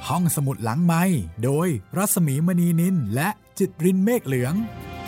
ห้องสมุดหลังไมค์โดยรัศมีมณีนินและจิตรินเมฆเหลือง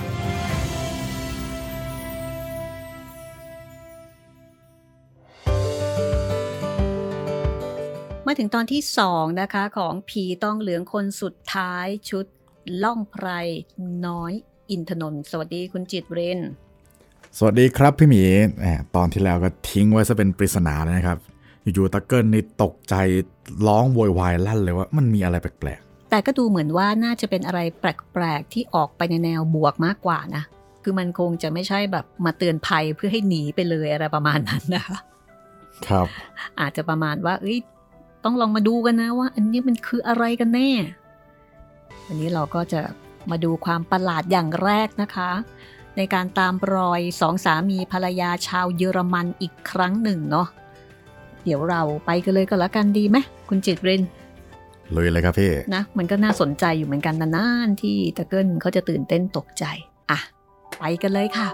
มาถึงตอนที่2นะคะของผีต้องเหลืองคนสุดท้ายชุดล่องไพรน้อยอินทนนท์สวัสดีคุณจิตรินสวัสดีครับพี่หมีตอนที่แล้วก็ทิ้งไว้ซะเป็นปริศนาเลยนะครับอยู่ๆตะเกิลนี่ตกใจร้องโวยวายลั่นเลยว่ามันมีอะไรแปลกๆแต่ก็ดูเหมือนว่าน่าจะเป็นอะไรแปลกๆที่ออกไปในแนวบวกมากกว่านะคือมันคงจะไม่ใช่แบบมาเตือนภัยเพื่อให้หนีไปเลยอะไรประมาณนั้นนะคะครับอาจจะประมาณว่าต้องลองมาดูกันนะว่าอันนี้มันคืออะไรกันแน่วันนี้เราก็จะมาดูความประหลาดอย่างแรกนะคะในการตามรอยสองสามีภรรยาชาวเยอรมันอีกครั้งหนึ่งเนาะเดี๋ยวเราไปกันเลยก็แล้วกันดีไหมคุณจิตรินเลยครับพี่นะมันก็น่าสนใจอยู่เหมือนกันนานๆที่ตะเกิลเขาจะตื่นเต้นตกใจอ่ะไปกันเลยค่ะ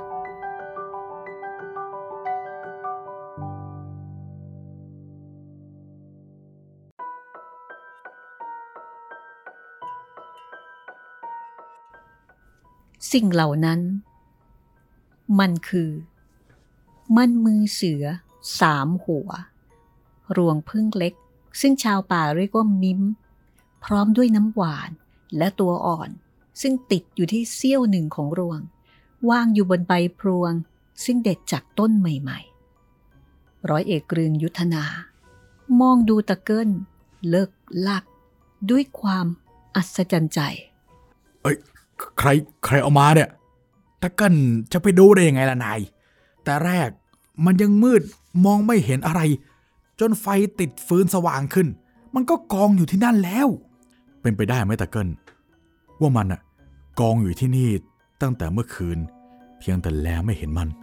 สิ่งเหล่านั้นมันคือมันมือเสือ3 หัวรวงผึ้งเล็กซึ่งชาวป่าเรียกว่ามิ้มพร้อมด้วยน้ำหวานและตัวอ่อนซึ่งติดอยู่ที่เสี้ยวหนึ่งของรวงวางอยู่บนใบพลวงซึ่งเด็ดจากต้นใหม่ๆร้อยเอกเรืองยุทธนามองดูตะเกิลเลิกลักด้วยความอัศจรรย์ใจใครเอามาเนี่ยตะเกิลจะไปดูได้ยังไงล่ะนายแต่แรกมันยังมืดมองไม่เห็นอะไรจนไฟติดฟืนสว่างขึ้นมันก็กองอยู่ที่นั่นแล้วเป็นไปได้ไหมตะเกิลว่ามันอะกองอยู่ที่นี่ตั้งแต่เมื่อคืนเพียงแต่แล้วไม่เห็นมัน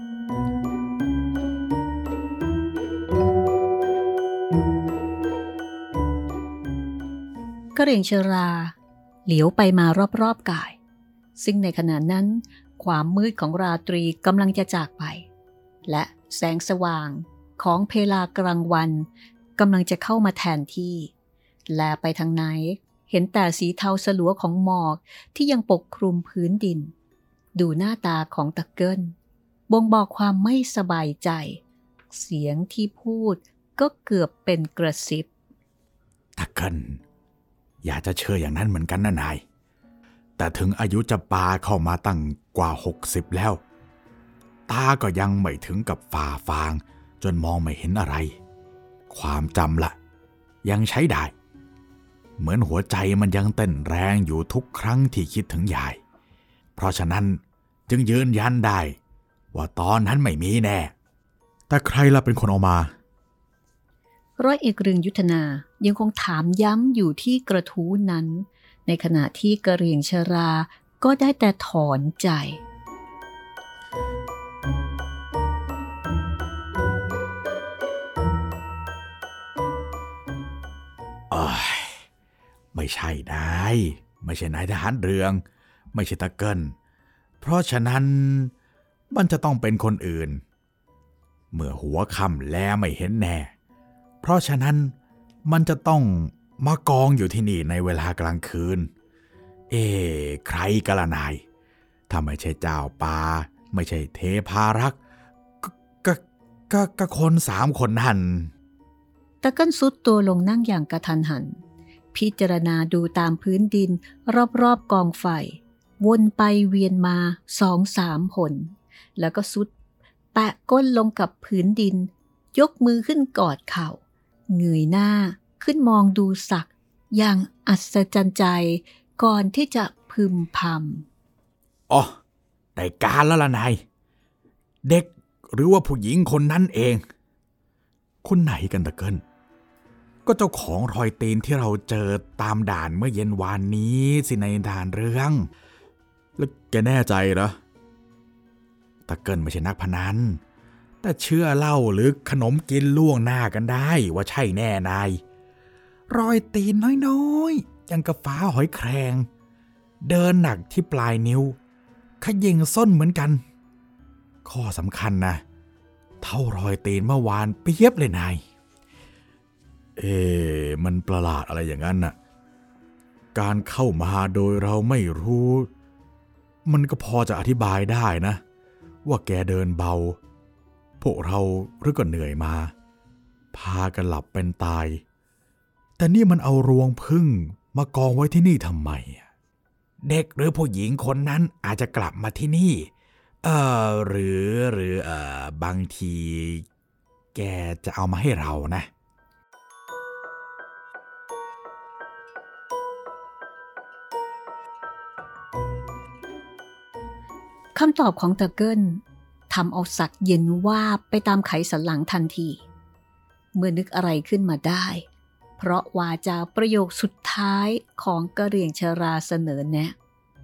กระเหรี่ยงชราเหลียวไปมารอบๆกายซึ่งในขณะนั้นความมืดของราตรีกำลังจะจากไปและแสงสว่างของเพลากลางวันกำลังจะเข้ามาแทนที่แลไปทางไหนเห็นแต่สีเทาสลัวของหมอกที่ยังปกคลุมพื้นดินดูหน้าตาของตะเกิลบ่งบอกความไม่สบายใจเสียงที่พูดก็เกือบเป็นกระซิบตะเกิลอยากจะเชื่ออย่างนั้นเหมือนกันนะนายแต่ถึงอายุจะปาเข้ามาตั้งกว่า60แล้วตาก็ยังไม่ถึงกับฝ่าฟางจนมองไม่เห็นอะไรความจำละยังใช้ได้เหมือนหัวใจมันยังเต้นแรงอยู่ทุกครั้งที่คิดถึงยายเพราะฉะนั้นจึงยืนยันได้ว่าตอนนั้นไม่มีแน่แต่ใครล่ะเป็นคนเอามาร้อยเอกเรืองยุทธนายังคงถามย้ำอยู่ที่กระทู้นั้นในขณะที่กระเหรี่ยงชราก็ได้แต่ถอนใจไม่ใช่ได้ไม่ใช่นายทหารเรืองไม่ใช่ตะเกิลเพราะฉะนั้นมันจะต้องเป็นคนอื่นเมื่อหัวค่ำแลไม่เห็นแน่เพราะฉะนั้นมันจะต้องมากองอยู่ที่นี่ในเวลากลางคืนใครกันล่ะนายถ้าไม่ใช่เจ้าป่าไม่ใช่เทพารักษ์ก็คน3 คนนั่นตะเกิลซุดตัวลงนั่งอย่างกระทันหันพิจารณาดูตามพื้นดินรอบๆกองไฟวนไปเวียนมา 2-3 หนแล้วก็ซุดแปะก้นลงกับพื้นดินยกมือขึ้นกอดเข่าเงยหน้าขึ้นมองดูศักดิ์อย่างอัศจรรย์ใจก่อนที่จะพึมพำได้การแล้วล่ะนายเด็กหรือว่าผู้หญิงคนนั้นเองคนไหนกันตะเกิลก็เจ้าของรอยตีนที่เราเจอตามด่านเมื่อเย็นวานนี้สิในด่านเรื่องแล้วแกแน่ใจเหรอตะเกิลไม่ใช่นักพนันแต่เชื่อเล่าหรือขนมกินล่วงหน้ากันได้ว่าใช่แน่นายรอยตีนน้อยๆยังกระฟ้าหอยแครงเดินหนักที่ปลายนิ้วขยิงส้นเหมือนกันข้อสำคัญนะเท่ารอยตีนเมื่อวานเปียบเลยนาย เมันประหลาดอะไรอย่างนั้นน่ะการเข้ามาโดยเราไม่รู้มันก็พอจะอธิบายได้นะว่าแกเดินเบาพวกเราหรือก็เหนื่อยมาพากันหลับเป็นตายแต่นี่มันเอารวงผึ้งมากองไว้ที่นี่ทำไมเด็กหรือผู้หญิงคนนั้นอาจจะกลับมาที่นี่หรือบางทีแกจะเอามาให้เรานะคำตอบของตะเกิลทำเอาศักดิ์เย็นว่าบไปตามไขสันหลังทันทีเมื่อนึกอะไรขึ้นมาได้เพราะวาจาประโยคสุดท้ายของกะเหรี่ยงชราเสนอแนะ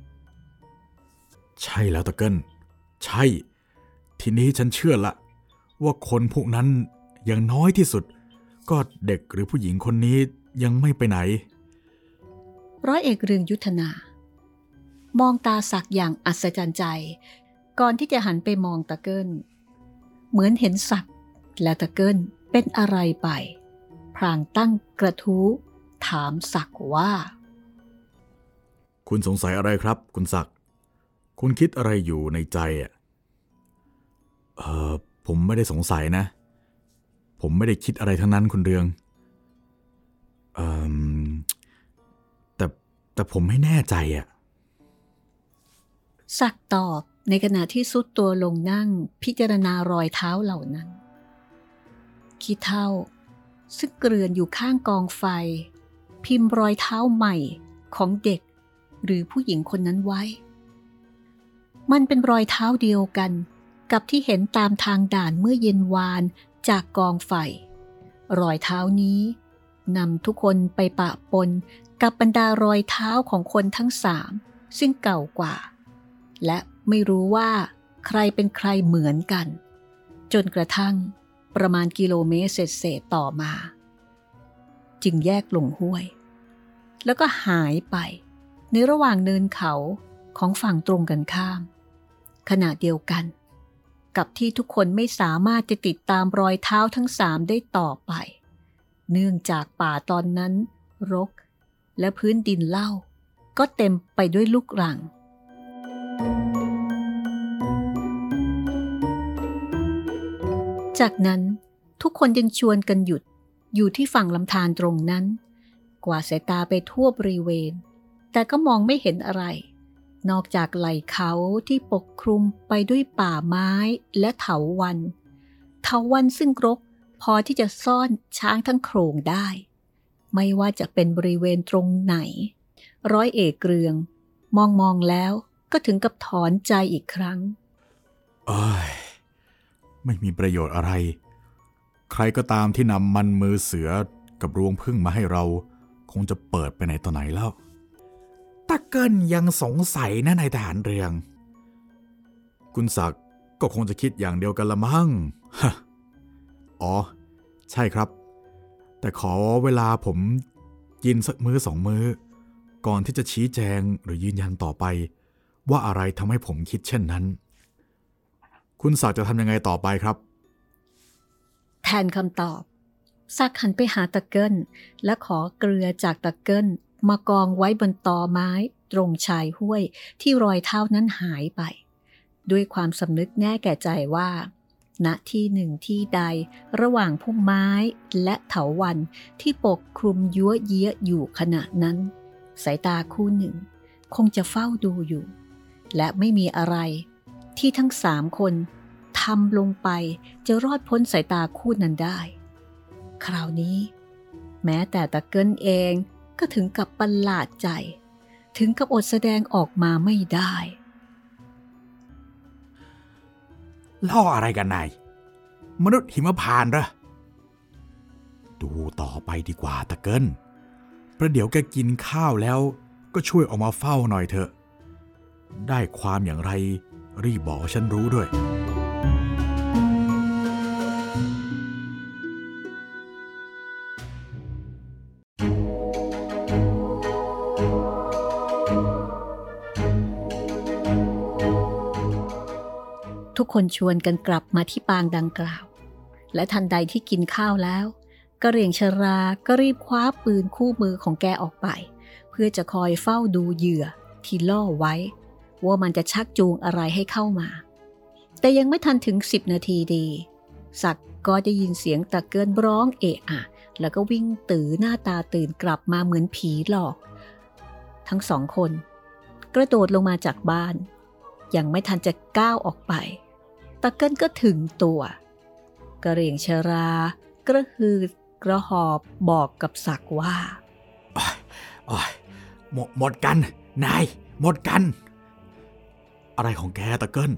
ใช่แล้วตะเกิลใช่ทีนี้ฉันเชื่อละว่าคนพวกนั้นอย่างน้อยที่สุดก็เด็กหรือผู้หญิงคนนี้ยังไม่ไปไหนร้อยเอกเรืองยุทธนามองตาศักดิ์อย่างอัศจรรย์ใจก่อนที่จะหันไปมองตะเกิลเหมือนเห็นศักดิ์และตะเกิลเป็นอะไรไปพลางตั้งกระทู้ถามศักดิ์ว่าคุณสงสัยอะไรครับคุณศักดิ์คุณคิดอะไรอยู่ในใจผมไม่ได้สงสัยนะผมไม่ได้คิดอะไรทั้งนั้นคุณเรืองแต่ผมไม่แน่ใจศักดิ์ตอบในขณะที่ซุดตัวลงนั่งพิจารณารอยเท้าเหล่านั้นขี้เถ้าซึ่งเกลื่อนอยู่ข้างกองไฟพิมพ์รอยเท้าใหม่ของเด็กหรือผู้หญิงคนนั้นไว้มันเป็นรอยเท้าเดียวกันกับที่เห็นตามทางด่านเมื่อเย็นวานจากกองไฟรอยเท้านี้นำทุกคนไปปะปนกับบรรดารอยเท้าของคนทั้ง3ซึ่งเก่ากว่าและไม่รู้ว่าใครเป็นใครเหมือนกันจนกระทั่งประมาณกิโลเมตรเศษต่อมาจึงแยกลงห้วยแล้วก็หายไปในระหว่างเนินเขาของฝั่งตรงกันข้ามขณะเดียวกันกับที่ทุกคนไม่สามารถจะติดตามรอยเท้าทั้ง3ได้ต่อไปเนื่องจากป่าตอนนั้นรกและพื้นดินเล่าก็เต็มไปด้วยลูกรังจากนั้นทุกคนยังชวนกันหยุดอยู่ที่ฝั่งลำธารตรงนั้นกวาดสายตาไปทั่วบริเวณแต่ก็มองไม่เห็นอะไรนอกจากไหล่เขาที่ปกคลุมไปด้วยป่าไม้และเถาวัลย์ซึ่งรกพอที่จะซ่อนช้างทั้งโขลงได้ไม่ว่าจะเป็นบริเวณตรงไหนร้อยเอกเรืองมองแล้วก็ถึงกับถอนใจอีกครั้งไม่มีประโยชน์อะไรใครก็ตามที่นำมันมือเสือกับรวงผึ้งมาให้เราคงจะเปิดไปไหนต่อไหนแล้วตะเกิลยังสงสัยนะนายทหารเรืองคุณศักดิ์ก็คงจะคิดอย่างเดียวกันละมั้งอ๋อใช่ครับแต่ขอเวลาผมกินสักมื้อ2 มื้อก่อนที่จะชี้แจงหรือยืนยันต่อไปว่าอะไรทำให้ผมคิดเช่นนั้นคุณศักดิ์จะทำยังไงต่อไปครับแทนคำตอบศักดิ์หันไปหาตะเกิลและขอเกลือจากตะเกิลมากองไว้บนตอไม้ตรงชายห้วยที่รอยเท้านั้นหายไปด้วยความสำนึกแน่แก่ใจว่าณที่หนึ่งที่ใดระหว่างพุ่มไม้และเถาวัลย์ที่ปกคลุมยั่วเยี้ยอยู่ขณะนั้นสายตาคู่หนึ่งคงจะเฝ้าดูอยู่และไม่มีอะไรที่ทั้ง3 คนทำลงไปจะรอดพ้นสายตาคู่นั้นได้คราวนี้แม้แต่ตะเกิลเองก็ถึงกับประหลาดใจถึงกับอดแสดงออกมาไม่ได้ล่ออะไรกันนายมนุษย์หิมพานต์เหรอดูต่อไปดีกว่าตะเกิลประเดี๋ยวแกกินข้าวแล้วก็ช่วยออกมาเฝ้าหน่อยเถอะได้ความอย่างไรรีบบอกฉันรู้ด้วยทุกคนชวนกันกลับมาที่ปางดังกล่าวและทันใดที่กินข้าวแล้วกระเหรี่ยงชราก็รีบคว้าปืนคู่มือของแกออกไปเพื่อจะคอยเฝ้าดูเหยื่อที่ล่อไว้ว่ามันจะชักจูงอะไรให้เข้ามาแต่ยังไม่ทันถึง10 นาทีดีศักดิ์ก็ได้ยินเสียงตะเกินร้องเอะอะแล้วก็วิ่งตื่นหน้าตาตื่นกลับมาเหมือนผีหลอกทั้งสองคนกระโดดลงมาจากบ้านยังไม่ทันจะก้าวออกไปตะเกินก็ถึงตัวกระเหรี่ยงชรากระหืดกระหอบบอกกับศักดิ์ว่าหมดกันนายหมดกันอะไรของแกตะเกิล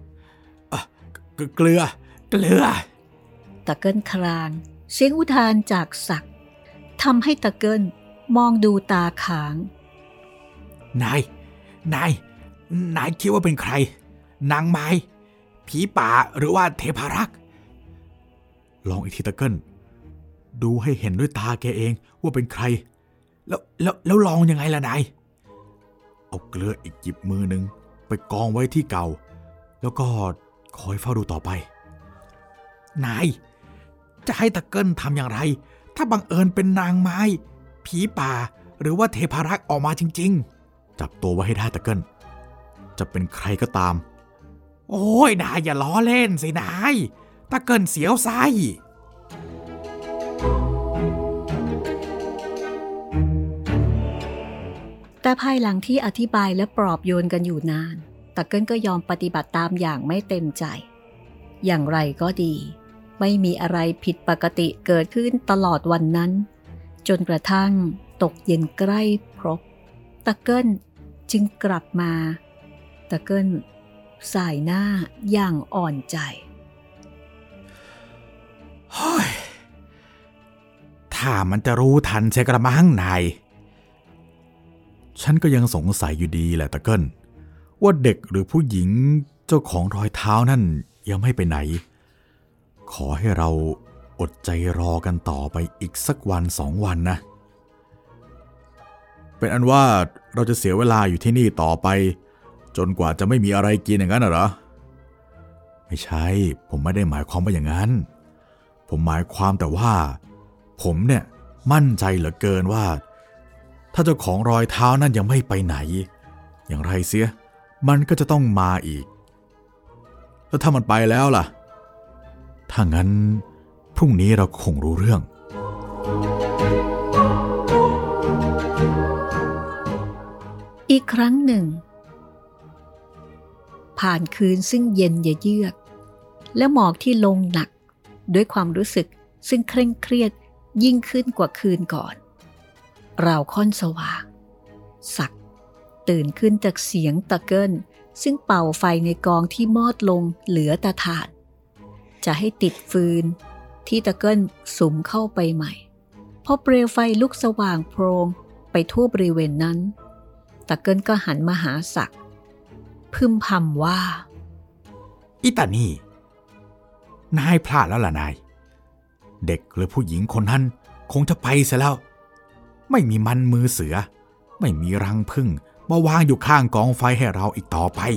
เกลือตะเกิลครางเสียงอุทานจากศักดิ์ทำให้ตะเกิลมองดูตาค้างนายคิดว่าเป็นใครนางไม้ผีป่าหรือว่าเทพารักษ์ลองอีกทีตะเกิลดูให้เห็นด้วยตาแกเองว่าเป็นใครแล้วลองยังไงล่ะนายเอาเกลืออีกหยิบมือหนึ่งไปกองไว้ที่เก่าแล้วก็คอยเฝ้าดูต่อไปนายจะให้ตะเกิลทำอย่างไรถ้าบังเอิญเป็นนางไม้ผีป่าหรือว่าเทพารักษ์ออกมาจริงๆจับตัวไว้ให้ได้ตะเกิลจะเป็นใครก็ตามโอ้ยนายอย่าล้อเล่นสินายตะเกิลเสียวไส้แต่ภายหลังที่อธิบายและปลอบโยนกันอยู่นานตะเกิลก็ยอมปฏิบัติตามอย่างไม่เต็มใจอย่างไรก็ดีไม่มีอะไรผิดปกติเกิดขึ้นตลอดวันนั้นจนกระทั่งตกเย็นใกล้พรบตะเกิลจึงกลับมาตะเกิลสายหน้าอย่างอ่อนใจถ้ามันจะรู้ทันใช่กระมังนายฉันก็ยังสงสัยอยู่ดีแหละตะเกิลว่าเด็กหรือผู้หญิงเจ้าของรอยเท้านั่นยังไม่ไปไหนขอให้เราอดใจรอกันต่อไปอีกสักวัน2 วันนะเป็นอันว่าเราจะเสียเวลาอยู่ที่นี่ต่อไปจนกว่าจะไม่มีอะไรกินอย่างนั้นเหรอไม่ใช่ผมไม่ได้หมายความว่าอย่างนั้นผมหมายความแต่ว่าผมเนี่ยมั่นใจเหลือเกินว่าถ้าเจ้าของรอยเท้านั่นยังไม่ไปไหนอย่างไรเสียมันก็จะต้องมาอีกแล้วถ้ามันไปแล้วล่ะถ้างั้นพรุ่งนี้เราคงรู้เรื่องอีกครั้งหนึ่งผ่านคืนซึ่งเย็นเยือกและหมอกที่ลงหนักด้วยความรู้สึกซึ่งเคร่งเครียดยิ่งขึ้นกว่าคืนก่อนราวค่อนสว่างศักดิ์ตื่นขึ้นจากเสียงตะเกิลซึ่งเป่าไฟในกองที่มอดลงเหลือแต่ถ่านจะให้ติดฟืนที่ตะเกิลสุมเข้าไปใหม่พอเปลวไฟลุกสว่างโพลงไปทั่วบริเวณนั้นตะเกิลก็หันมาหาศักดิ์พึมพำว่าอิตานี่นายพลาดแล้วล่ะนายเด็กหรือผู้หญิงคนนั้นคงจะไปเสียแล้วไม่มีมันมือเสือไม่มีรังผึ้งมาวางอยู่ข้างกองไฟให้เราอีกต่อไป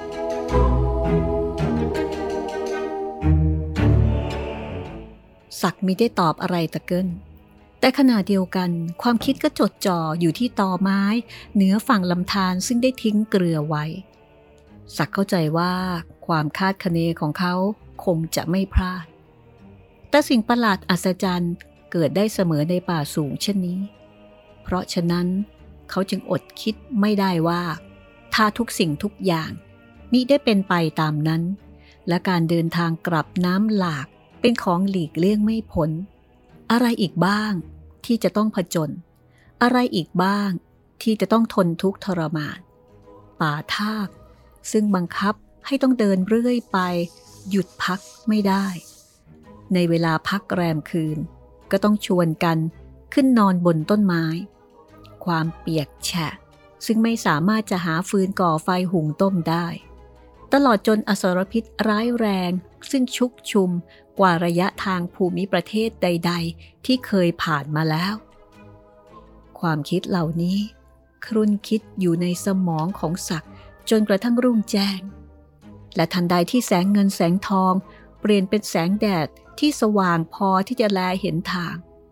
ศักดิ์มิได้ตอบอะไรตะเกิลแต่ขณะเดียวกันความคิดก็จดจ่ออยู่ที่ตอไม้เหนือฝั่งลำธารซึ่งได้ทิ้งเกลือไว้ศักดิ์เข้าใจว่าความคาดคะเนของเขาคงจะไม่พลาดแต่สิ่งประหลาดอัศจรรย์เกิดได้เสมอในป่าสูงเช่นนี้เพราะฉะนั้นเขาจึงอดคิดไม่ได้ว่าถ้าทุกสิ่งทุกอย่างมิได้เป็นไปตามนั้นและการเดินทางกลับน้ำหลากเป็นของหลีกเลี่ยงไม่พ้นอะไรอีกบ้างที่จะต้องผจญอะไรอีกบ้างที่จะต้องทนทุกข์ทรมานป่าทากซึ่งบังคับให้ต้องเดินเรื่อยไปหยุดพักไม่ได้ในเวลาพักแรมคืนก็ต้องชวนกันขึ้นนอนบนต้นไม้ความเปียกแฉะซึ่งไม่สามารถจะหาฟืนก่อไฟหุงต้มได้ตลอดจนอสรพิษร้ายแรงซึ่งชุกชุมกว่าระยะทางภูมิประเทศใดๆที่เคยผ่านมาแล้วความคิดเหล่านี้ครุ่นคิดอยู่ในสมองของศักดิ์จนกระทั่งรุ่งแจ้งและทันใดที่แสงเงินแสงทองเปลี่ยนเป็นแสงแดดที่สว่างพอที่จะแลเห็นทาง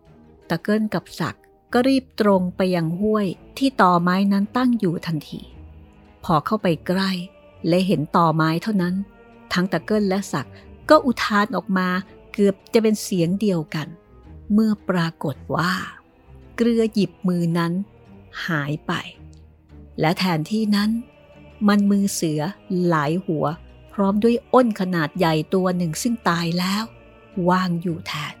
ตะเกิลกับศักดิ์ก็รีบตรงไปยังห้วยที่ตอไม้นั้นตั้งอยู่ทันทีพอเข้าไปใกล้และเห็นตอไม้เท่านั้นทั้งตะเกิลและศักดิ์ก็อุทานออกมาเกือบจะเป็นเสียงเดียวกันเมื่อปรากฏว่าเกลือหยิบมือนั้นหายไปและแทนที่นั้นมันมือเสือหลายหัวพร้อมด้วยอ้นขนาดใหญ่ตัวหนึ่งซึ่งตายแล้ววางอยู่แทน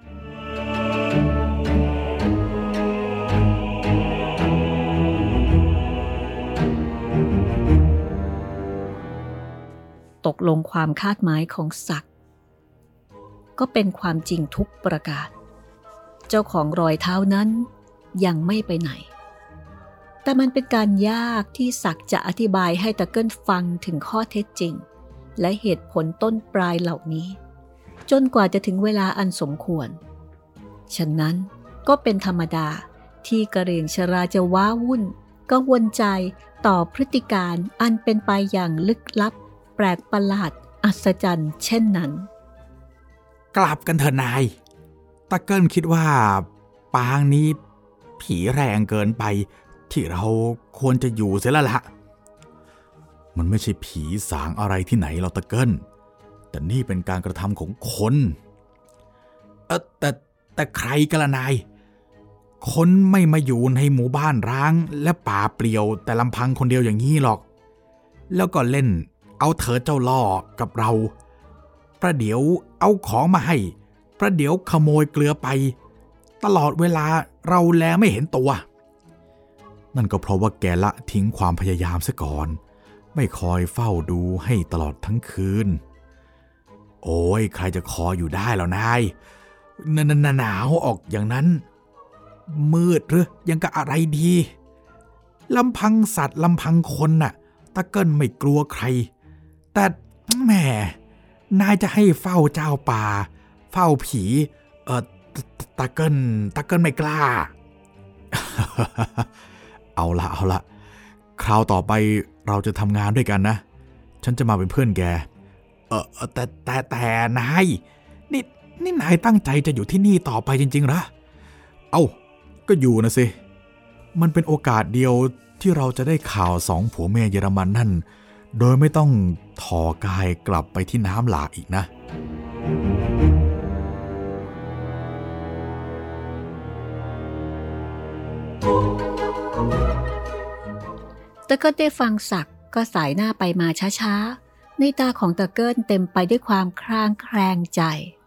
ตกลงความคาดหมายของศักดิ์ก็เป็นความจริงทุกประการเจ้าของรอยเท้านั้นยังไม่ไปไหนแต่มันเป็นการยากที่ศักดิ์จะอธิบายให้ตะเกิลฟังถึงข้อเท็จจริงและเหตุผลต้นปลายเหล่านี้จนกว่าจะถึงเวลาอันสมควรฉะนั้นก็เป็นธรรมดาที่กระเหรี่ยงชราจะว้าวุ่นกังวลใจต่อพฤติการอันเป็นไปอย่างลึกลับแปลกประหลาดอัศจรรย์เช่นนั้นกลับกันเถอะนายตะเกิลคิดว่าปางนี้ผีแรงเกินไปที่เราควรจะอยู่เสียแล้วล่ะมันไม่ใช่ผีสางอะไรที่ไหนหรอกตะเกิลแต่นี่เป็นการกระทำของคนแต่ใครกันล่ะนายคนไม่มาอยู่ในหมู่บ้านร้างและป่าเปลี่ยวแต่ลำพังคนเดียวอย่างนี้หรอกแล้วก็เล่นเอาเถิดเจ้าล่อกับเราประเดี๋ยวเอาของมาให้ประเดี๋ยวขโมยเกลือไปตลอดเวลาเราแลไม่เห็นตัวนั่นก็เพราะว่าแกละทิ้งความพยายามซะก่อนไม่คอยเฝ้าดูให้ตลอดทั้งคืนโอ้ยใครจะคอยอยู่ได้แล้วนายหนาวออกอย่างนั้นมืดหรือยังกับอะไรดีลำพังสัตว์ลำพังคนน่ะตะเกิลไม่กลัวใครแต่แหมนายจะให้เฝ้าเจ้าป่าเฝ้าผีตะเกิลไม่กล้าเอาละคราวต่อไปเราจะทำงานด้วยกันนะฉันจะมาเป็นเพื่อนแกแต่นายนี่นายตั้งใจจะอยู่ที่นี่ต่อไปจริงๆเหรอก็อยู่นะสิมันเป็นโอกาสเดียวที่เราจะได้ข่าว2 ผัวเมียเยอรมันนั่นโดยไม่ต้องถอกายกลับไปที่น้ำหลากอีกนะตะเกิลได้ฟังศักดิ์ก็สายหน้าไปมาช้าๆในตาของตะเกิลเต็มไปด้วยความคลางแคลงใจ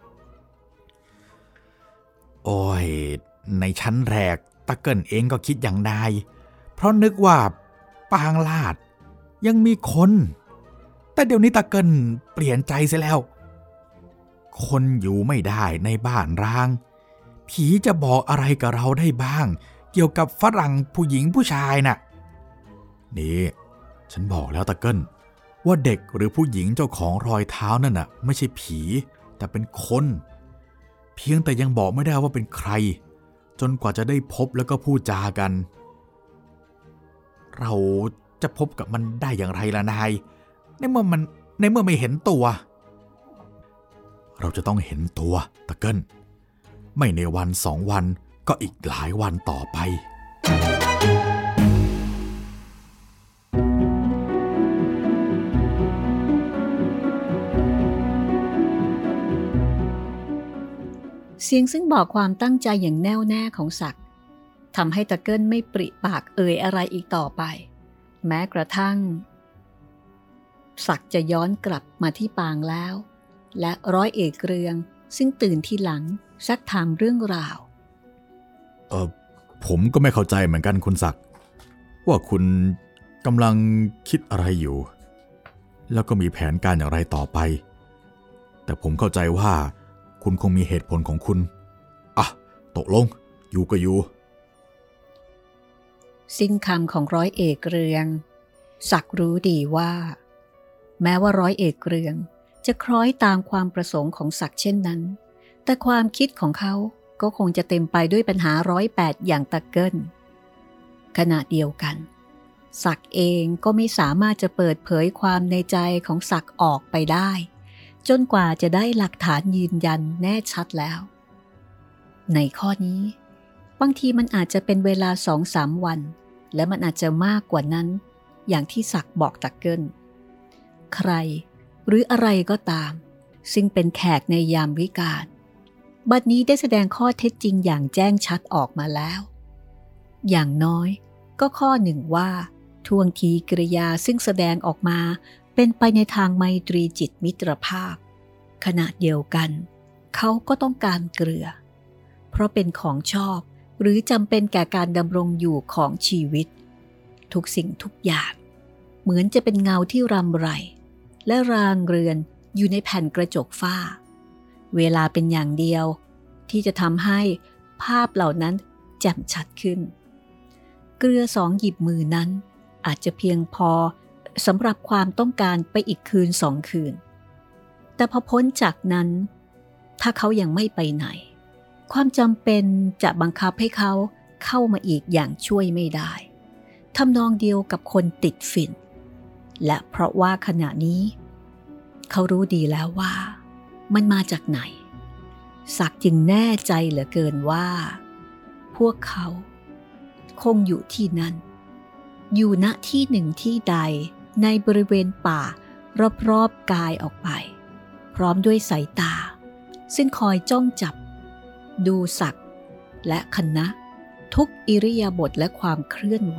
โอ้ยในชั้นแรกตะเกิลเองก็คิดอย่างใดเพราะนึกว่าปางลาดยังมีคนแต่เดี๋ยวนี้ตะเกิลเปลี่ยนใจเสียแล้วคนอยู่ไม่ได้ในบ้านร้างผีจะบอกอะไรกับเราได้บ้างเกี่ยวกับฝรั่งผู้หญิงผู้ชายน่ะนี่ฉันบอกแล้วตะเกิลว่าเด็กหรือผู้หญิงเจ้าของรอยเท้านั่นน่ะไม่ใช่ผีแต่เป็นคนเพียงแต่ยังบอกไม่ได้ว่าเป็นใครจนกว่าจะได้พบแล้วก็พูดจากันเราจะพบกับมันได้อย่างไรล่ะนายในเมื่อไม่เห็นตัวเราจะต้องเห็นตัวตะเกิลไม่ในวัน2 วันก็อีกหลายวันต่อไปเสียงซึ่งบอกความตั้งใจอย่างแน่วแน่ของศักดิ์ทำให้ตะเกิลไม่ปริปากเอ่ยอะไรอีกต่อไปแม้กระทั่งศักดิ์จะย้อนกลับมาที่ปางแล้วและร้อยเอกเรืองซึ่งตื่นทีหลังซักถามเรื่องราวผมก็ไม่เข้าใจเหมือนกันคุณศักดิ์ว่าคุณกำลังคิดอะไรอยู่แล้วก็มีแผนการอย่างไรต่อไปแต่ผมเข้าใจว่าคุณคงมีเหตุผลของคุณตกลงอยู่ก็อยู่สิ้นคำของร้อยเอกเรืองศักดิ์รู้ดีว่าแม้ว่าร้อยเอกเรืองจะคล้อยตามความประสงค์ของศักดิ์เช่นนั้นแต่ความคิดของเขาก็คงจะเต็มไปด้วยปัญหา108อย่างตะเกิลขณะเดียวกันศักดิ์เองก็ไม่สามารถจะเปิดเผยความในใจของศักดิ์ออกไปได้จนกว่าจะได้หลักฐานยืนยันแน่ชัดแล้วในข้อนี้บางทีมันอาจจะเป็นเวลา2-3 วันและมันอาจจะมากกว่านั้นอย่างที่ศักดิ์บอกตะเกิลใครหรืออะไรก็ตามซึ่งเป็นแขกในยามวิกาลบัดนี้ได้แสดงข้อเท็จจริงอย่างแจ้งชัดออกมาแล้วอย่างน้อยก็ข้อหนึ่งว่าท่วงทีกริยาซึ่งแสดงออกมาเป็นไปในทางไมตรีจิตมิตรภาพขณะเดียวกันเขาก็ต้องการเกลือเพราะเป็นของชอบหรือจำเป็นแก่การดำรงอยู่ของชีวิตทุกสิ่งทุกอย่างเหมือนจะเป็นเงาที่รำไรและรางเรือนอยู่ในแผ่นกระจกฝ้าเวลาเป็นอย่างเดียวที่จะทำให้ภาพเหล่านั้นแจ่มชัดขึ้นเกลือ2 หยิบมือนั้นอาจจะเพียงพอสำหรับความต้องการไปอีกคืน2 คืนแต่พอพ้นจากนั้นถ้าเขายังไม่ไปไหนความจำเป็นจะบังคับให้เขาเข้ามาอีกอย่างช่วยไม่ได้ทำนองเดียวกับคนติดฝิ่นและเพราะว่าขณะนี้เขารู้ดีแล้วว่ามันมาจากไหนศักดิ์จึงแน่ใจเหลือเกินว่าพวกเขาคงอยู่ที่นั่นอยู่ณที่หนึ่งที่ใดในบริเวณป่ารอบๆกายออกไปพร้อมด้วยสายตาซึ่งคอยจ้องจับดูศักดิ์และคณะทุกอิริยาบถและความเคลื่อนไหว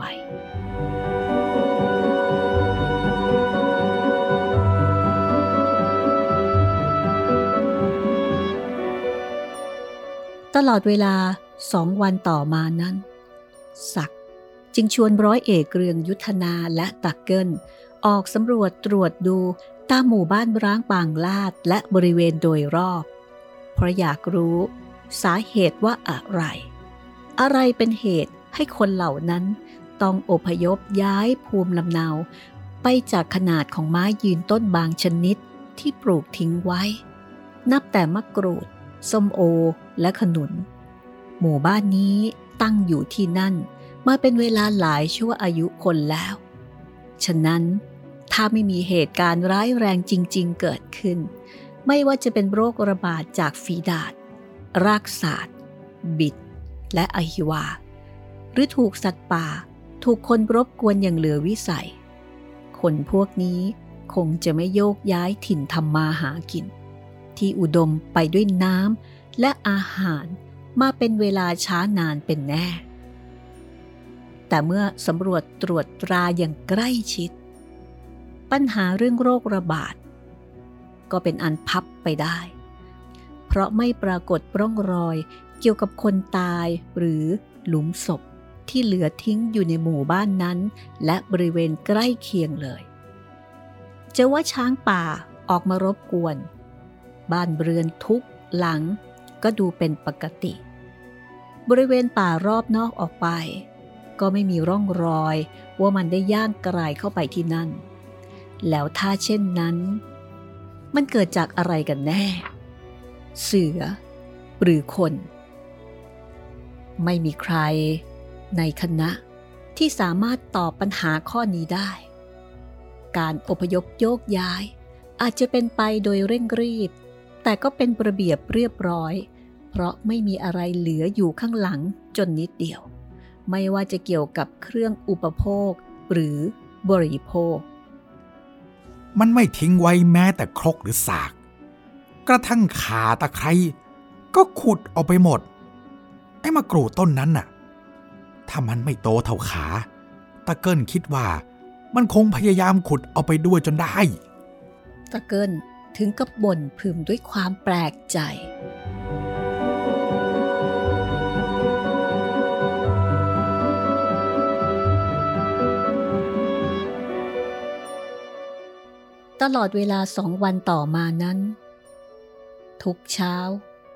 ตลอดเวลา2 วันต่อมานั้นศักดิ์จึงชวนร้อยเอกเรืองยุทธนาและตะเกิลออกสำรวจตรวจดูตามหมู่บ้านร้างปางลาดและบริเวณโดยรอบเพราะอยากรู้สาเหตุว่าอะไรเป็นเหตุให้คนเหล่านั้นต้องอพยพย้ายภูมิลำเนาไปจากขนาดของไม้ยืนต้นบางชนิดที่ปลูกทิ้งไว้นับแต่มะกรูดส้มโอและขนุนหมู่บ้านนี้ตั้งอยู่ที่นั่นมาเป็นเวลาหลายชั่วอายุคนแล้วฉะนั้นถ้าไม่มีเหตุการณ์ร้ายแรงจริงๆเกิดขึ้นไม่ว่าจะเป็นโรคระบาดจากฝีดาษรากศาสตร์บิดและอหิวาหรือถูกสัตว์ป่าถูกคนรบกวนอย่างเหลือวิสัยคนพวกนี้คงจะไม่โยกย้ายถิ่นทำมาหากินที่อุดมไปด้วยน้ำและอาหารมาเป็นเวลาช้านานเป็นแน่แต่เมื่อสำรวจตรวจตราอย่างใกล้ชิดปัญหาเรื่องโรคระบาดก็เป็นอันพับไปได้เพราะไม่ปรากฏร่องรอยเกี่ยวกับคนตายหรือหลุมศพที่เหลือทิ้งอยู่ในหมู่บ้านนั้นและบริเวณใกล้เคียงเลยจะว่าช้างป่าออกมารบกวนบ้านเรือนทุกหลังก็ดูเป็นปกติบริเวณป่ารอบนอกออกไปก็ไม่มีร่องรอยว่ามันได้ย่างกรายเข้าไปที่นั่นแล้วถ้าเช่นนั้นมันเกิดจากอะไรกันแน่เสือหรือคนไม่มีใครในคณะที่สามารถตอบปัญหาข้อนี้ได้การอพยพโยกย้ายอาจจะเป็นไปโดยเร่งรีบแต่ก็เป็นระเบียบเรียบร้อยเพราะไม่มีอะไรเหลืออยู่ข้างหลังจนนิดเดียวไม่ว่าจะเกี่ยวกับเครื่องอุปโภคหรือบริโภคมันไม่ทิ้งไว้แม้แต่ครกหรือสากกระทั่งข่าตะไคร้ก็ขุดเอาไปหมดไอ้มะกรูดต้นนั้นน่ะถ้ามันไม่โตเท่าขาตะเกิลคิดว่ามันคงพยายามขุดเอาไปด้วยจนได้ตะเกิลถึงกับบ่นพึมด้วยความแปลกใจตลอดเวลา2 วันต่อมานั้นทุกเช้า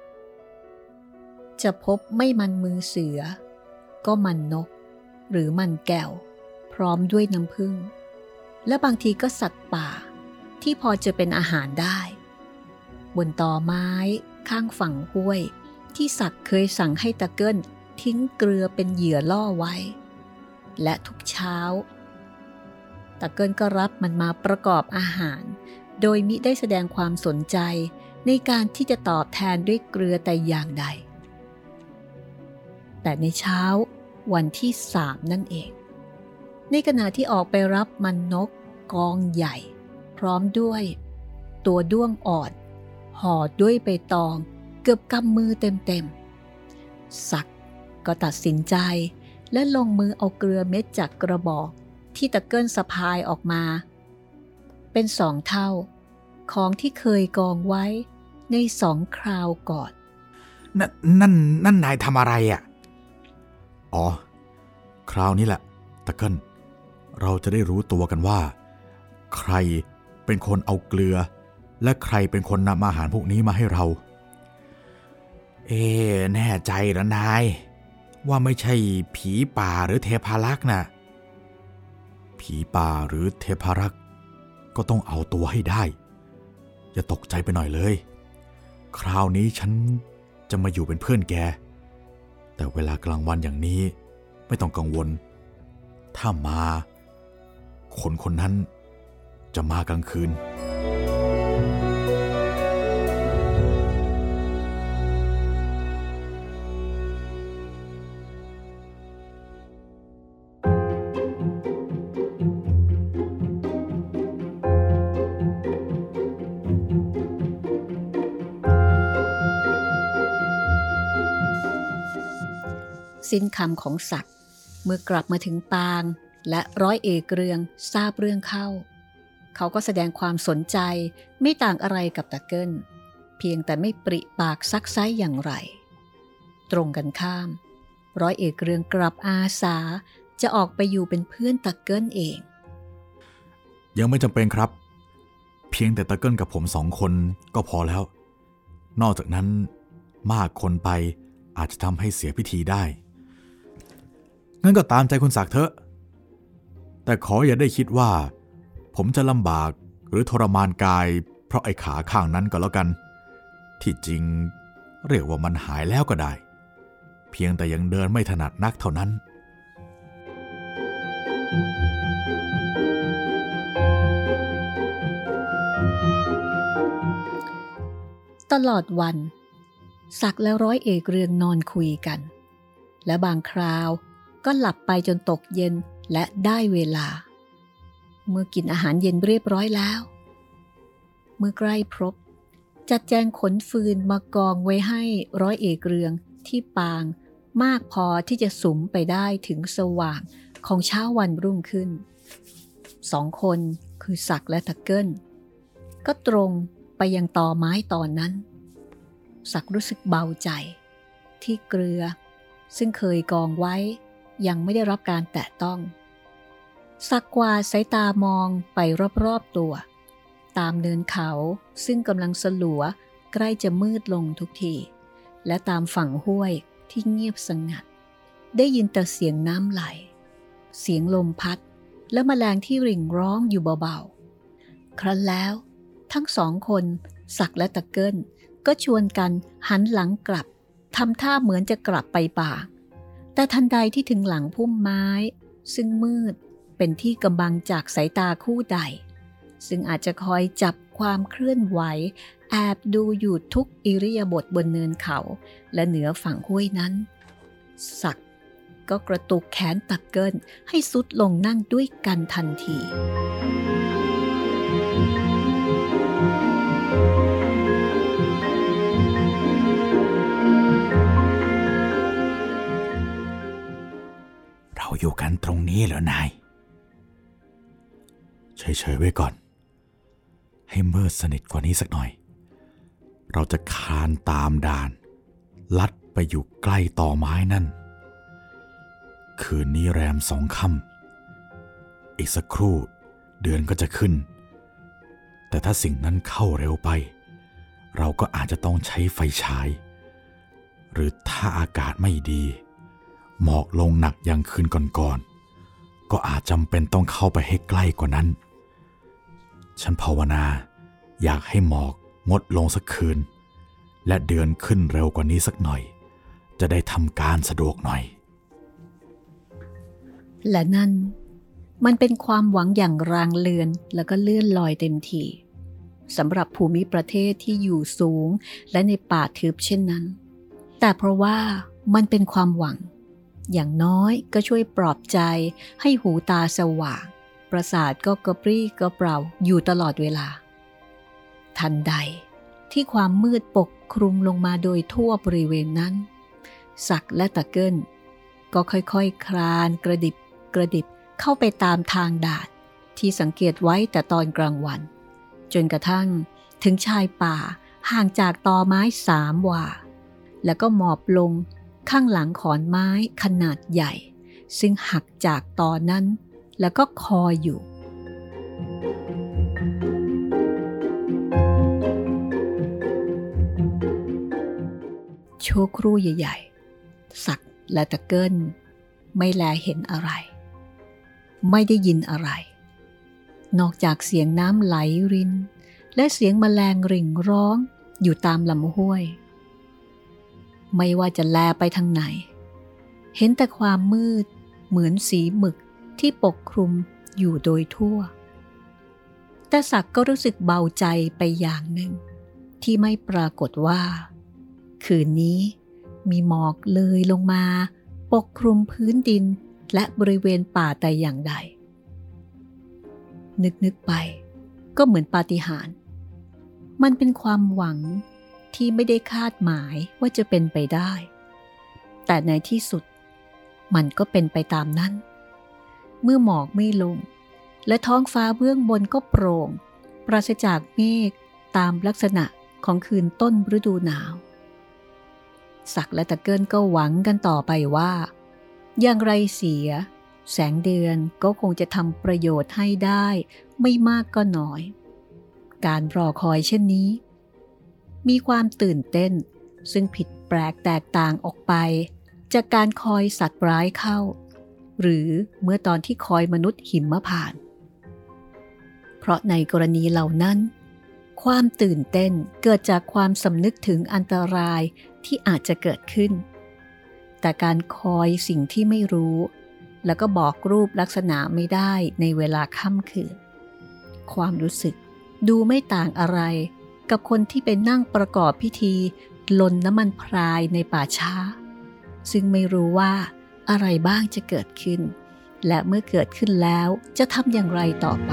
จะพบไม่มันมือเสือก็มันนกหรือมันแก้วพร้อมด้วยน้ำผึ้งและบางทีก็สัตว์ป่าที่พอจะเป็นอาหารได้บนตอไม้ข้างฝั่งห้วยที่ศักดิ์เคยสั่งให้ตะเกิลทิ้งเกลือเป็นเหยื่อล่อไว้และทุกเช้าตะเกิลก็รับมันมาประกอบอาหารโดยมิได้แสดงความสนใจในการที่จะตอบแทนด้วยเกลือแต่อย่างใดแต่ในเช้าวันที่3นั่นเองในขณะที่ออกไปรับมันนกกองใหญ่พร้อมด้วยตัวด้วงอ่อนห่อด้วยใบตองเกือบกำมือเต็มๆศักดิ์ก็ตัดสินใจและลงมือเอาเกลือเม็ดจากกระบอกที่ตะเกิลสะพายออกมาเป็น2 เท่าของที่เคยกองไว้ใน2 คราวก่อนนั่นนายทำอะไรอ่ะอ๋อคราวนี้แหละตะเกิลเราจะได้รู้ตัวกันว่าใครเป็นคนเอาเกลือและใครเป็นคนนำอาหารพวกนี้มาให้เราแน่ใจเหรอนายว่าไม่ใช่ผีป่าหรือเทพารักษ์น่ะผีป่าหรือเทพารักษ์ก็ต้องเอาตัวให้ได้อย่าตกใจไปหน่อยเลยคราวนี้ฉันจะมาอยู่เป็นเพื่อนแกแต่เวลากลางวันอย่างนี้ไม่ต้องกังวลถ้ามาคนนั้นจะมากลางคืนสิ้นคำของศักดิ์เมื่อกลับมาถึงปางและร้อยเอกเรืองทราบเรื่องเข้าเขาก็แสดงความสนใจไม่ต่างอะไรกับตะเกิลเพียงแต่ไม่ปริปากซักไซ้อย่างไรตรงกันข้ามร้อยเอกเรืองกลับอาสาจะออกไปอยู่เป็นเพื่อนตะเกิลเองยังไม่จำเป็นครับเพียงแต่ตะเกิลกับผม2 คนก็พอแล้วนอกจากนั้นมากคนไปอาจจะทำให้เสียพิธีได้งั้นก็ตามใจคุณศักดิ์เถอะแต่ขออย่าได้คิดว่าผมจะลำบากหรือทรมานกายเพราะไอ้ขาข้างนั้นก็แล้วกันที่จริงเรียกว่ามันหายแล้วก็ได้เพียงแต่ยังเดินไม่ถนัดนักเท่านั้นตลอดวันศักดิ์และร้อยเอกเรืองนอนคุยกันและบางคราวก็หลับไปจนตกเย็นและได้เวลาเมื่อกินอาหารเย็นเรียบร้อยแล้วเมื่อใกล้พรบจัดแจงขนฟืนมากองไว้ให้ร้อยเอกเรืองที่ปางมากพอที่จะสุมไปได้ถึงสว่างของเช้าวันรุ่งขึ้น2 คนคือศักดิ์และตะเกิลก็ตรงไปยังตอไม้ตอนนั้นศักดิ์รู้สึกเบาใจที่เกลือซึ่งเคยกองไว้ยังไม่ได้รับการแตะต้องศักดิ์กวาดสายตามองไปรอบๆตัวตามเนินเขาซึ่งกำลังสลัวใกล้จะมืดลงทุกทีและตามฝั่งห้วยที่เงียบสงัดได้ยินแต่เสียงน้ำไหลเสียงลมพัดและแมลงที่ริ่งร้องอยู่เบาๆครั้นแล้วทั้ง2 คนศักดิ์และตะเกิลก็ชวนกันหันหลังกลับทำท่าเหมือนจะกลับไปป่าแต่ทันใดที่ถึงหลังพุ่มไม้ซึ่งมืดเป็นที่กำบังจากสายตาคู่ใดซึ่งอาจจะคอยจับความเคลื่อนไหวแอบดูอยู่ทุกอิริยาบถบนเนินเขาและเหนือฝั่งห้วยนั้นศักดิ์ก็กระตุกแขนตะเกิลให้สุดลงนั่งด้วยกันทันทีเราอยู่กันตรงนี้เหรอนายเฉยๆไว้ก่อนให้มืดสนิทกว่านี้สักหน่อยเราจะคลานตามด่านลัดไปอยู่ใกล้ตอไม้นั่นคืนนี้แรม2 ค่ำอีกสักครู่เดือนก็จะขึ้นแต่ถ้าสิ่งนั้นเข้าเร็วไปเราก็อาจจะต้องใช้ไฟฉายหรือถ้าอากาศไม่ดีหมอกลงหนักอย่างคืนก่อนๆก็อาจจำเป็นต้องเข้าไปให้ใกล้กว่านั้นฉันภาวนาอยากให้หมอกงดลงสักคืนและเดือนขึ้นเร็วกว่านี้สักหน่อยจะได้ทำการสะดวกหน่อยและนั่นมันเป็นความหวังอย่างรางเลือนแล้วก็เลื่อนลอยเต็มทีสำหรับภูมิประเทศที่อยู่สูงและในป่าทึบเช่นนั้นแต่เพราะว่ามันเป็นความหวังอย่างน้อยก็ช่วยปลอบใจให้หูตาสว่างประสาทก็กระปรี้กระเปร่าอยู่ตลอดเวลาทันใดที่ความมืดปกคลุมลงมาโดยทั่วบริเวณนั้นศักดิ์และตะเกิลก็ค่อยๆคลานกระดิบเข้าไปตามทางดาดที่สังเกตไว้แต่ตอนกลางวันจนกระทั่งถึงชายป่าห่างจากตอไม้3 วาแล้วก็หมอบลงข้างหลังขอนไม้ขนาดใหญ่ซึ่งหักจากตอนั้นแล้วก็คอยอยู่ชั่วครู่ใหญ่ๆศักดิ์และตะเกิลไม่แลเห็นอะไรไม่ได้ยินอะไรนอกจากเสียงน้ำไหลรินและเสียงแมลงริ่งร้องอยู่ตามลำห้วยไม่ว่าจะแลไปทางไหนเห็นแต่ความมืดเหมือนสีหมึกที่ปกคลุมอยู่โดยทั่วแต่ศักดิ์ก็รู้สึกเบาใจไปอย่างหนึ่งที่ไม่ปรากฏว่าคืนนี้มีหมอกเลยลงมาปกคลุมพื้นดินและบริเวณป่าแต่อย่างใดนึกไปก็เหมือนปาฏิหาริย์มันเป็นความหวังที่ไม่ได้คาดหมายว่าจะเป็นไปได้แต่ในที่สุดมันก็เป็นไปตามนั้นเมื่อหมอกไม่ลงและท้องฟ้าเบื้องบนก็โปร่งปราศจากเมฆตามลักษณะของคืนต้นฤดูหนาวศักดิ์และตะเกิลก็หวังกันต่อไปว่าอย่างไรเสียแสงเดือนก็คงจะทำประโยชน์ให้ได้ไม่มากก็น้อยการรอคอยเช่นนี้มีความตื่นเต้นซึ่งผิดแปลกแตกต่างออกไปจากการคอยสัตว์ร้ายเข้าหรือเมื่อตอนที่คอยมนุษย์หิมพานต์เพราะในกรณีเหล่านั้นความตื่นเต้นเกิดจากความสำนึกถึงอันตรายที่อาจจะเกิดขึ้นแต่การคอยสิ่งที่ไม่รู้แล้วก็บอกรูปลักษณะไม่ได้ในเวลาค่ำคืนความรู้สึกดูไม่ต่างอะไรกับคนที่ไปนั่งประกอบพิธีลนน้ำมันพรายในป่าช้าซึ่งไม่รู้ว่าอะไรบ้างจะเกิดขึ้นและเมื่อเกิดขึ้นแล้วจะทำอย่างไรต่อไป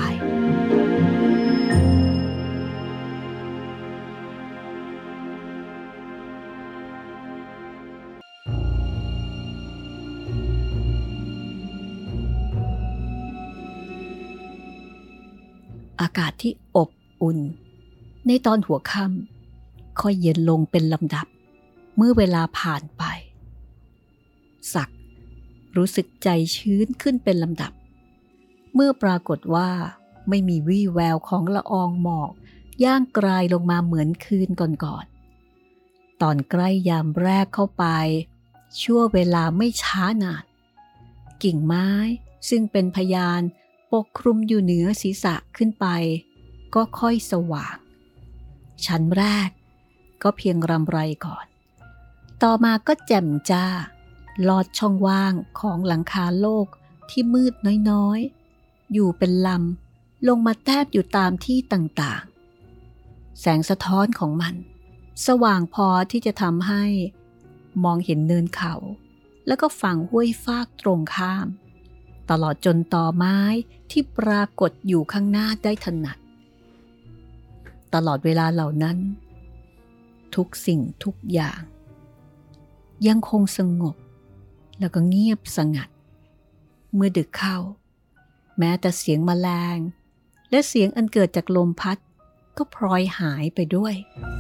อากาศที่อบอุ่นในตอนหัวค่ำค่อยเย็นลงเป็นลำดับเมื่อเวลาผ่านไปศักดิ์รู้สึกใจชื้นขึ้นเป็นลำดับเมื่อปรากฏว่าไม่มีวี่แววของละอองหมอกย่างกรายลงมาเหมือนคืนก่อนๆตอนใกล้ยามแรกเข้าไปชั่วเวลาไม่ช้านานกิ่งไม้ซึ่งเป็นพยานปกคลุมอยู่เหนือศีรษะขึ้นไปก็ค่อยสว่างชั้นแรกก็เพียงรำไรก่อนต่อมาก็แจ่มจ้าลอดช่องว่างของหลังคาโลกที่มืดน้อยๆอยู่เป็นลำลงมาแทบอยู่ตามที่ต่างๆแสงสะท้อนของมันสว่างพอที่จะทำให้มองเห็นเนินเขาแล้วก็ฝั่งห้วยฟากตรงข้ามตลอดจนตอไม้ที่ปรากฏอยู่ข้างหน้าได้ถนัดตลอดเวลาเหล่านั้นทุกสิ่งทุกอย่างยังคงสงบแล้วก็เงียบสงัดเมื่อดึกเข้าแม้แต่เสียงแมลงและเสียงอันเกิดจากลมพัดก็พลอยหายไปด้วย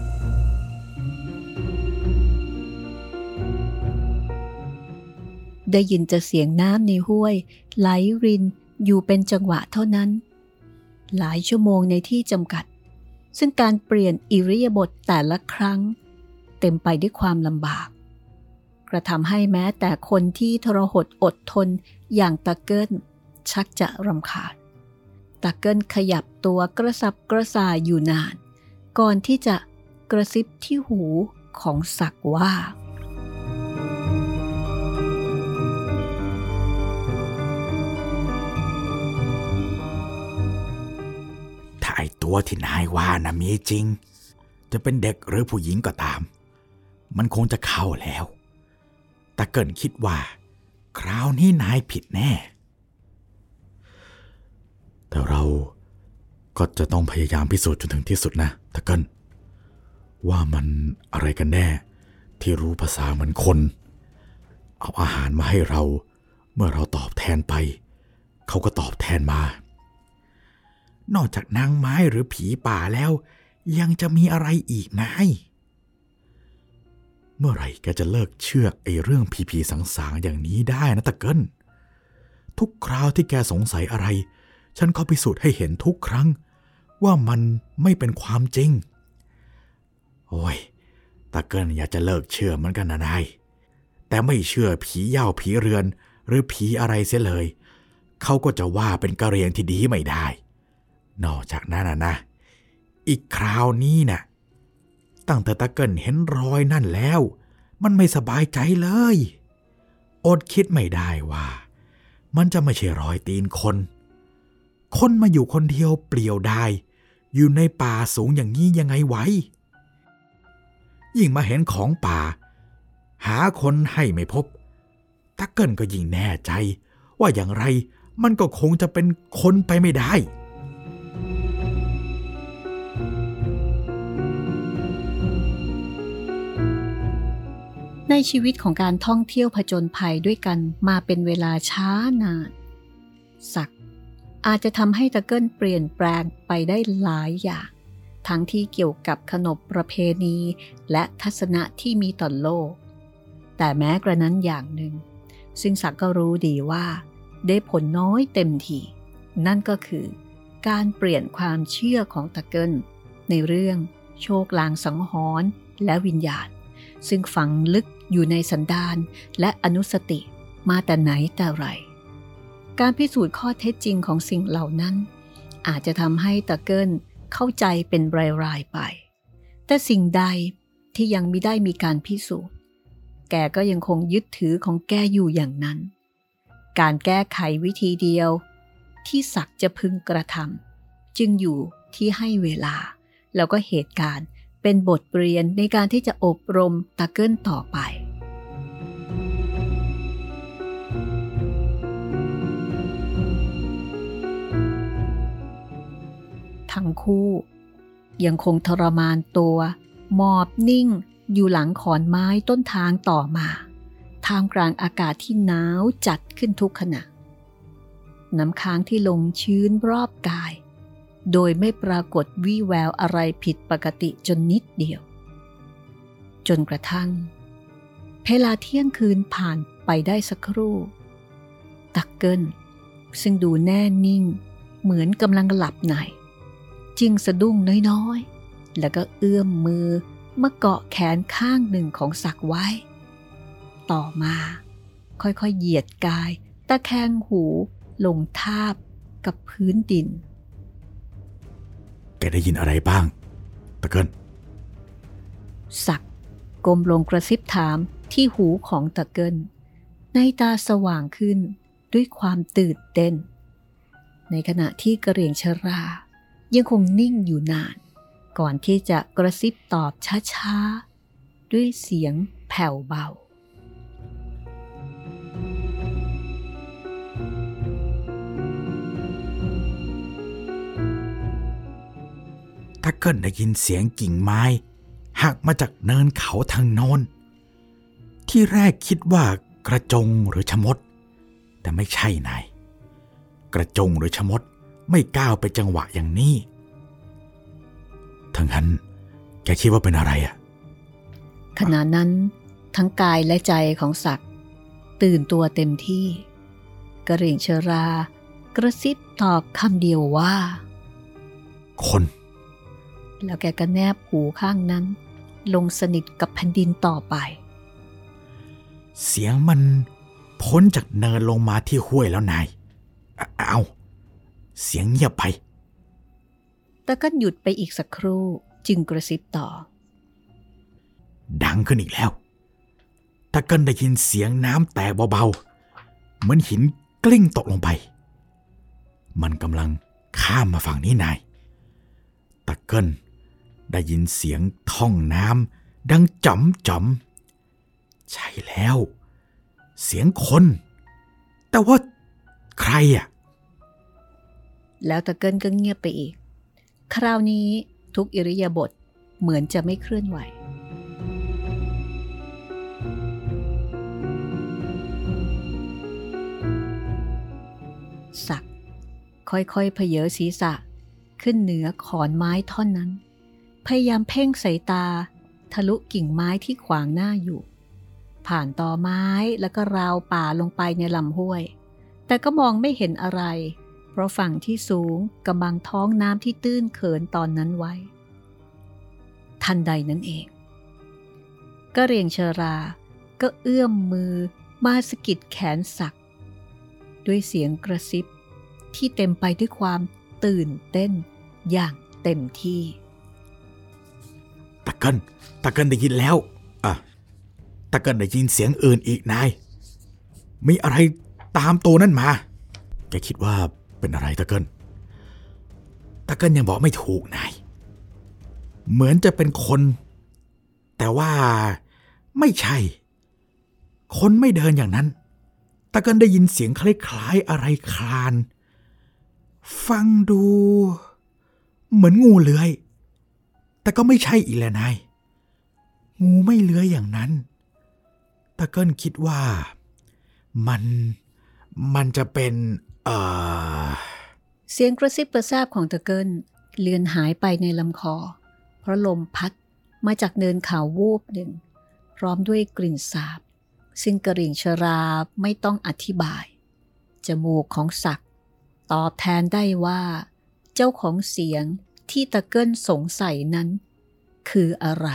ได้ยินแต่เสียงน้ำในห้วยไหลรินอยู่เป็นจังหวะเท่านั้นหลายชั่วโมงในที่จำกัดซึ่งการเปลี่ยนอิริยาบถแต่ละครั้งเต็มไปด้วยความลำบากกระทำให้แม้แต่คนที่ทรหดอดทนอย่างตะเกิลชักจะรำคาญตะเกิลขยับตัวกระสับกระส่ายอยู่นานก่อนที่จะกระซิบที่หูของศักดิ์ว่าถ้าไอ้ตัวที่นายว่านะมีจริงจะเป็นเด็กหรือผู้หญิงก็ตามมันคงจะเข้าแล้วแต่เกินคิดว่าคราวนี้นายผิดแน่แต่เราก็จะต้องพยายามพิสูจน์จนถึงที่สุดนะตะเกิลว่ามันอะไรกันแน่ที่รู้ภาษาเหมือนคนเอาอาหารมาให้เราเมื่อเราตอบแทนไปเขาก็ตอบแทนมานอกจากนางไม้หรือผีป่าแล้วยังจะมีอะไรอีกนายเมื่อไหร่แกจะเลิกเชื่อไอ้เรื่องผีๆสางๆอย่างนี้ได้นะตะเกิลทุกคราวที่แกสงสัยอะไรฉันก็พิสูจน์ให้เห็นทุกครั้งว่ามันไม่เป็นความจริงโอ้ยตะเกิลอยากจะเลิกเชื่อเหมือนกันนะนายแต่ไม่เชื่อผีเหย้าผีเรือนหรือผีอะไรเสียเลยเขาก็จะว่าเป็นกะเหรี่ยงที่ดีไม่ได้นอกจากนั้นนะอีกคราวนี้น่ะตั้งแต่ตะเกิลเห็นรอยนั่นแล้วมันไม่สบายใจเลยอดคิดไม่ได้ว่ามันจะไม่ใช่รอยตีนคนมาอยู่คนเดียวเปลี่ยวดายอยู่ในป่าสูงอย่างนี้ยังไงไหวยิ่งมาเห็นของป่าหาคนให้ไม่พบตะเกิลก็ยิ่งแน่ใจว่าอย่างไรมันก็คงจะเป็นคนไปไม่ได้ในชีวิตของการท่องเที่ยวผจญภัยด้วยกันมาเป็นเวลาช้านานศักดิ์อาจจะทำให้ตะเกิลเปลี่ยนแปลงไปได้หลายอย่างทั้งที่เกี่ยวกับขนบประเพณีและทัศนะที่มีต่อโลกแต่แม้กระนั้นอย่างหนึ่งซึ่งศักดิ์ก็รู้ดีว่าได้ผลน้อยเต็มทีนั่นก็คือการเปลี่ยนความเชื่อของตะเกิลในเรื่องโชคลางสังหรณ์และวิญญาณซึ่งฝังลึกอยู่ในสันดานและอนุสติมาแต่ไหนแต่ไรการพิสูจน์ข้อเท็จจริงของสิ่งเหล่านั้นอาจจะทำให้ตะเกิลเข้าใจเป็นรายๆไปแต่สิ่งใดที่ยังไม่ได้มีการพิสูจน์แกก็ยังคงยึดถือของแกอยู่อย่างนั้นการแก้ไขวิธีเดียวที่ศักดิ์จะพึงกระทำจึงอยู่ที่ให้เวลาแล้วก็เหตุการณ์เป็นบทเรียนในการที่จะอบรมตะเกิลต่อไปทั้งคู่ยังคงทรมานตัวหมอบนิ่งอยู่หลังขอนไม้ต้นทางต่อมาท่ามกลางอากาศที่หนาวจัดขึ้นทุกขณะน้ำค้างที่ลงชื้นรอบกายโดยไม่ปรากฏวี่แววอะไรผิดปกติจนนิดเดียวจนกระทั่งเวลาเที่ยงคืนผ่านไปได้สักครู่ตะเกิลซึ่งดูแน่นิ่งเหมือนกำลังหลับในจึงสะดุ้งน้อยๆแล้วก็เอื้อมมือมาเกาะแขนข้างหนึ่งของศักดิ์ไว้ต่อมาค่อยๆเหยียดกายตะแคงหูลงทาบกับพื้นดินแกได้ยินอะไรบ้างตะเกิลศักดิ์ก้มลงกระซิบถามที่หูของตะเกิลในตาสว่างขึ้นด้วยความตื่นเต้นในขณะที่กระเหรี่ยงชรายังคงนิ่งอยู่นานก่อนที่จะกระซิบตอบช้าๆด้วยเสียงแผ่วเบาตะเกิลได้ยินเสียงกิ่งไม้หักมาจากเนินเขาทางโน้นที่แรกคิดว่ากระจงหรือชะมดแต่ไม่ใช่นายกระจงหรือชะมดไม่ก้าวไปจังหวะอย่างนี้ทั้งนั้นแกคิดว่าเป็นอะไรอ่ะขณะนั้นทั้งกายและใจของศักดิ์ตื่นตัวเต็มที่กระเหรี่ยงชรากระซิบตอบคำเดียวว่าคนแล้วแกก็แนบหูข้างนั้นลงสนิทกับแผ่นดินต่อไปเสียงมันพ้นจากเนินลงมาที่ห้วยแล้วนายเอาเสียงเงียบไปแต่ก็หยุดไปอีกสักครู่จึงกระซิบต่อดังขึ้นอีกแล้วตะเกิลได้ยินเสียงน้ำแตกเบาๆเหมือนหินกลิ้งตกลงไปมันกำลังข้ามมาฝั่งนี้นายตะเกิลได้ยินเสียงท่องน้ำดังจ๋ำจ๋ำใช่แล้วเสียงคนแต่ว่าใครอ่ะแล้วตะเกิลก็เงียบไปอีกคราวนี้ทุกอิริยาบถเหมือนจะไม่เคลื่อนไหวศักดิ์ค่อยๆเผยศีรษะขึ้นเหนือขอนไม้ท่อนนั้นพยายามเพ่งสายตาทะลุกิ่งไม้ที่ขวางหน้าอยู่ผ่านตอไม้แล้วก็ราวป่าลงไปในลำห้วยแต่ก็มองไม่เห็นอะไรเพราะฝั่งที่สูงกำบังท้องน้ำที่ตื้นเขินตอนนั้นไว้ทันใดนั้นเองกะเหรี่ยงเชอราก็เอื้อมมือมาสะกิดแขนศักดิ์ด้วยเสียงกระซิบที่เต็มไปด้วยความตื่นเต้นอย่างเต็มที่ตะเกิลได้ยินแล้วตะเกิลได้ยินเสียงอื่นอีกนายมีอะไรตามตัวนั่นมาแกคิดว่าเป็นอะไรตะเกิลยังบอกไม่ถูกนายเหมือนจะเป็นคนแต่ว่าไม่ใช่คนไม่เดินอย่างนั้นตะเกิลได้ยินเสียงคล้ายๆอะไรคลานฟังดูเหมือนงูเลื้อยแต่ก็ไม่ใช่อีกแล้วนายงูไม่เลื้อยอย่างนั้นตะเกิลคิดว่ามันจะเป็นเสียงกระซิบกระซาบของตะเกิลเลือนหายไปในลำคอเพราะลมพัดมาจากเนินเขาวูบหนึ่งพร้อมด้วยกลิ่นสาบซึ่งกะเหรี่ยงชราไม่ต้องอธิบายจมูกของศักดิ์ตอบแทนได้ว่าเจ้าของเสียงที่ตะเกิลสงสัยนั้นคืออะไร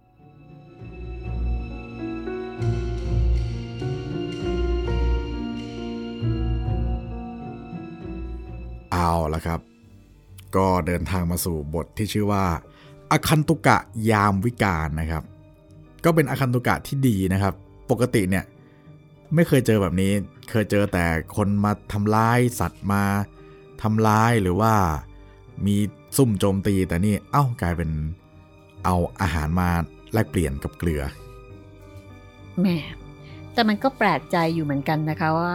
เอาละครับก็เดินทางมาสู่บทที่ชื่อว่าอคันตุกะยามวิกาลนะครับก็เป็นอคันตุกะที่ดีนะครับปกติเนี่ยไม่เคยเจอแบบนี้เคยเจอแต่คนมาทำร้ายสัตว์มาทำร้ายหรือว่ามีซุ่มโจมตีแต่นี่กลายเป็นเอาอาหารมาแลกเปลี่ยนกับเกลือแม่แต่มันก็แปลกใจอยู่เหมือนกันนะคะว่า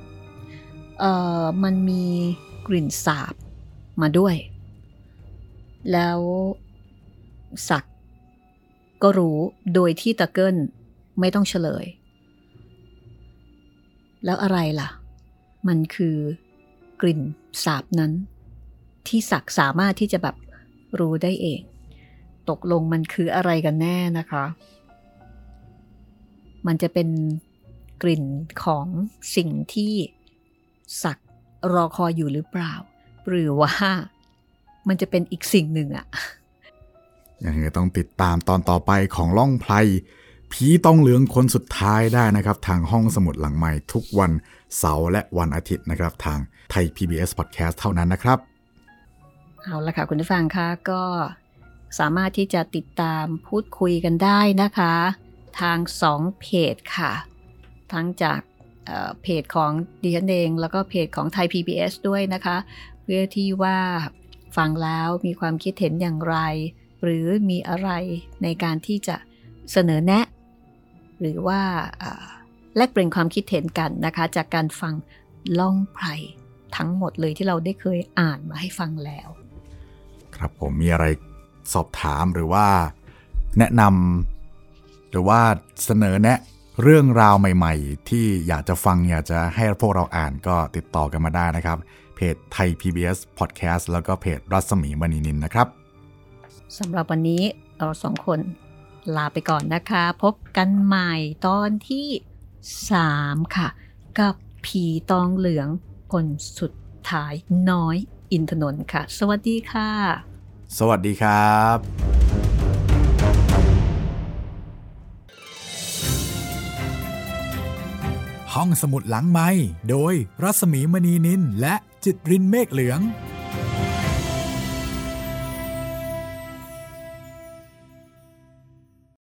มันมีกลิ่นสาบมาด้วยแล้วศักดิ์ก็รู้โดยที่ตะเกิลไม่ต้องเฉลยแล้วอะไรล่ะมันคือกลิ่นสาบนั้นที่ศักดิ์สามารถที่จะแบบรู้ได้เองตกลงมันคืออะไรกันแน่นะคะมันจะเป็นกลิ่นของสิ่งที่ศักดิ์รอคอยอยู่หรือเปล่าหรือว่ามันจะเป็นอีกสิ่งหนึ่งอะยังไงต้องติดตามตอนต่อไปของล่องไพรผีต้องเหลืองคนสุดท้ายได้นะครับทางห้องสมุดหลังใหม่ทุกวันเสาร์และวันอาทิตย์นะครับทางไทย PBS Podcast เท่านั้นนะครับเอาละค่ะคุณผู้ฟังคะก็สามารถที่จะติดตามพูดคุยกันได้นะคะทาง2เพจค่ะทั้งจากเพจของดิฉันเองแล้วก็เพจของไทย PBS ด้วยนะคะเพื่อที่ว่าฟังแล้วมีความคิดเห็นอย่างไรหรือมีอะไรในการที่จะเสนอแนะหรือว่าแลกเปลี่ยนความคิดเห็นกันนะคะจากการฟังล่องไพรทั้งหมดเลยที่เราได้เคยอ่านมาให้ฟังแล้วครับผมมีอะไรสอบถามหรือว่าแนะนำหรือว่าเสนอแนะเรื่องราวใหม่ๆที่อยากจะฟังอยากจะให้พวกเราอ่านก็ติดต่อกันมาได้นะครับเพจไทย PBS Podcast แล้วก็เพจรัศมีมณีนินนะครับสำหรับวันนี้เรา2คนลาไปก่อนนะคะพบกันใหม่ตอนที่3ค่ะกับผีตองเหลืองคนสุดท้ายน้อยอินทนนท์ค่ะสวัสดีค่ะสวัสดีครับห้องสมุดหลังไมค์โดยรัศมีมณีนินและจิตรินเมฆเหลือง